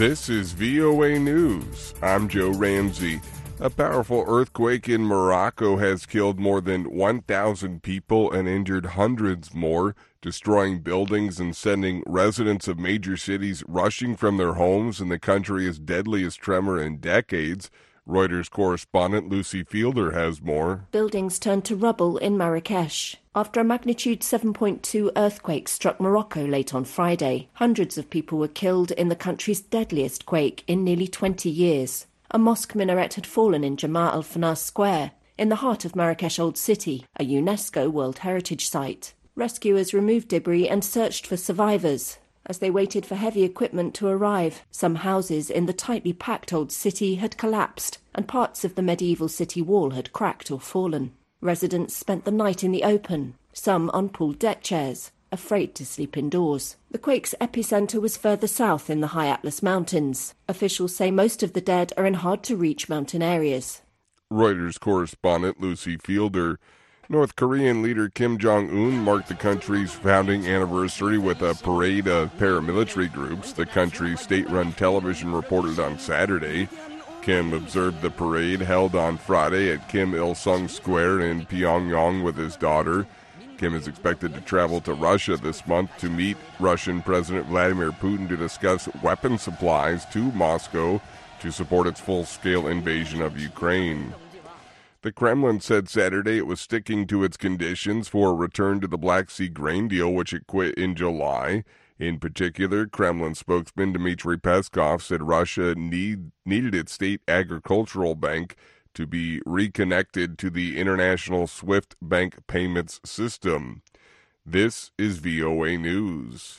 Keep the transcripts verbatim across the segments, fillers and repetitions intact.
This is V O A News. I'm Joe Ramsey. A powerful earthquake in Morocco has killed more than one thousand people and injured hundreds more, destroying buildings and sending residents of major cities rushing from their homes in the country's deadliest tremor in decades. Reuters correspondent Lucy Fielder has more. Buildings turned to rubble in Marrakesh after a magnitude seven point two earthquake struck Morocco late on Friday. Hundreds of people were killed in the country's deadliest quake in nearly twenty years. A mosque minaret had fallen in Jemaa al-Fna Square, in the heart of Marrakesh Old City, a UNESCO World Heritage Site. Rescuers removed debris and searched for survivors. As they waited for heavy equipment to arrive, some houses in the tightly packed old city had collapsed, and parts of the medieval city wall had cracked or fallen. Residents spent the night in the open, some on pooled deck chairs, afraid to sleep indoors. The quake's epicenter was further south in the high Atlas Mountains. Officials say most of the dead are in hard-to-reach mountain areas. Reuters correspondent Lucy Fielder. North Korean leader Kim Jong-un marked the country's founding anniversary with a parade of paramilitary groups, the country's state-run television reported on Saturday. Kim observed the parade held on Friday at Kim Il-sung Square in Pyongyang with his daughter. Kim is expected to travel to Russia this month to meet Russian President Vladimir Putin to discuss weapon supplies to Moscow to support its full-scale invasion of Ukraine. The Kremlin said Saturday it was sticking to its conditions for a return to the Black Sea grain deal, which it quit in July. In particular, Kremlin spokesman Dmitry Peskov said Russia need, needed its state agricultural bank to be reconnected to the international SWIFT bank payments system. This is V O A News.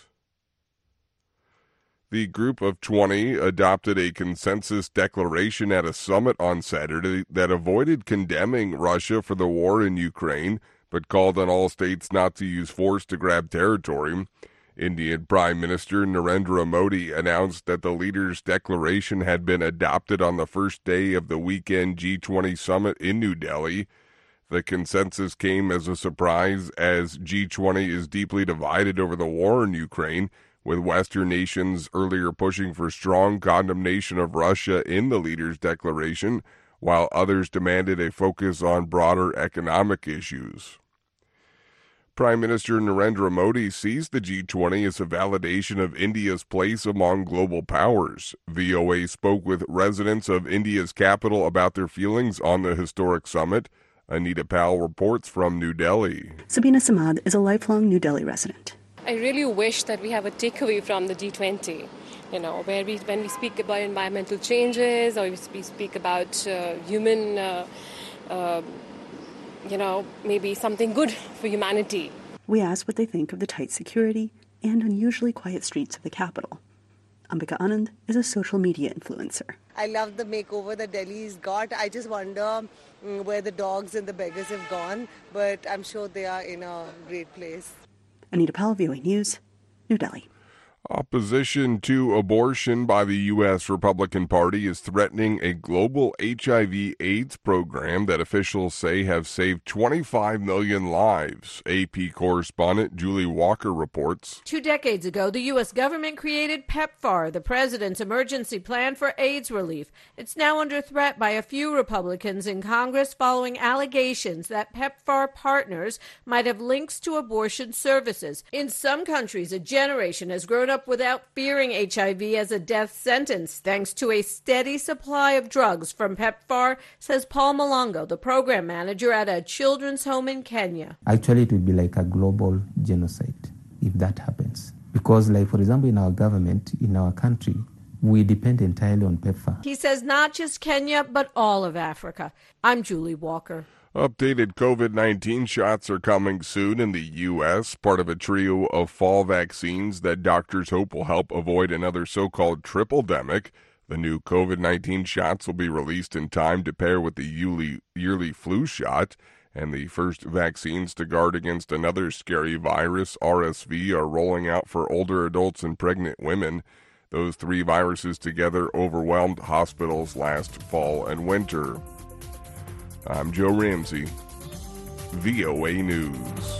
The Group of twenty adopted a consensus declaration at a summit on Saturday that avoided condemning Russia for the war in Ukraine, but called on all states not to use force to grab territory. Indian Prime Minister Narendra Modi announced that the leaders' declaration had been adopted on the first day of the weekend G twenty summit in New Delhi. The consensus came as a surprise as G twenty is deeply divided over the war in Ukraine, with Western nations earlier pushing for strong condemnation of Russia in the leaders' declaration, while others demanded a focus on broader economic issues. Prime Minister Narendra Modi sees the G twenty as a validation of India's place among global powers. V O A spoke with residents of India's capital about their feelings on the historic summit. Anita Powell reports from New Delhi. Sabina Samad is a lifelong New Delhi resident. I really wish that we have a takeaway from the G twenty, you know, where we, when we speak about environmental changes or we speak about uh, human, uh, uh, you know, maybe something good for humanity. We asked what they think of the tight security and unusually quiet streets of the capital. Ambika Anand is a social media influencer. I love the makeover that Delhi's got. I just wonder um, where the dogs and the beggars have gone, but I'm sure they are in a great place. Anita Powell, V O A News, New Delhi. Opposition to abortion by the U S Republican Party is threatening a global H I V AIDS program that officials say have saved twenty-five million lives. A P correspondent Julie Walker reports. Two decades ago, the U S government created PEPFAR, the president's emergency plan for AIDS relief. It's now under threat by a few Republicans in Congress following allegations that PEPFAR partners might have links to abortion services. In some countries, a generation has grown up without fearing H I V as a death sentence, thanks to a steady supply of drugs from PEPFAR, says Paul Malongo, the program manager at a children's home in Kenya. Actually, it would be like a global genocide if that happens. Because, like, for example, in our government, in our country, we depend entirely on PEPFAR. He says not just Kenya, but all of Africa. I'm Julie Walker. Updated COVID nineteen shots are coming soon in the U S, part of a trio of fall vaccines that doctors hope will help avoid another so-called triple-demic. The new COVID nineteen shots will be released in time to pair with the yearly, yearly flu shot, and the first vaccines to guard against another scary virus, R S V, are rolling out for older adults and pregnant women. Those three viruses together overwhelmed hospitals last fall and winter. I'm Joe Ramsey, V O A News.